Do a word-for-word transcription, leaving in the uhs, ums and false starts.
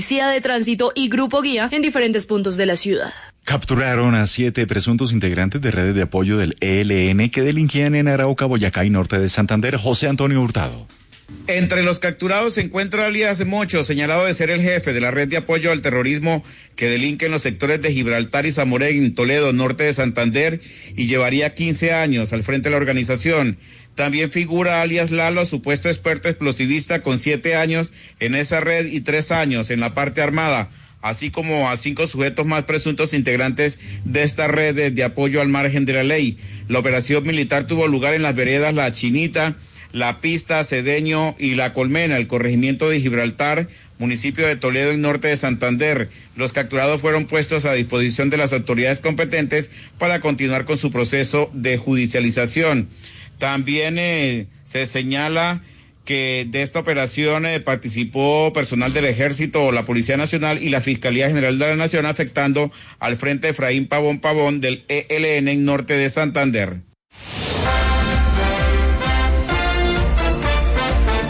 Policía de Tránsito y Grupo Guía en diferentes puntos de la ciudad. Capturaron a siete presuntos integrantes de redes de apoyo del E L N que delinquían en Arauca, Boyacá y norte de Santander. José Antonio Hurtado. Entre los capturados se encuentra alias Mocho, señalado de ser el jefe de la red de apoyo al terrorismo que delinque en los sectores de Gibraltar y Zamorín, Toledo, norte de Santander, y llevaría quince años al frente de la organización. También figura alias Lalo, supuesto experto explosivista con siete años en esa red y tres años en la parte armada, así como a cinco sujetos más presuntos integrantes de esta red de apoyo al margen de la ley. La operación militar tuvo lugar en las veredas La Chinita, La Pista, Cedeño y La Colmena, el corregimiento de Gibraltar, municipio de Toledo y norte de Santander. Los capturados fueron puestos a disposición de las autoridades competentes para continuar con su proceso de judicialización. También eh, se señala que de esta operación eh, participó personal del Ejército, la Policía Nacional y la Fiscalía General de la Nación, afectando al Frente Efraín Pavón Pavón del E L N en norte de Santander.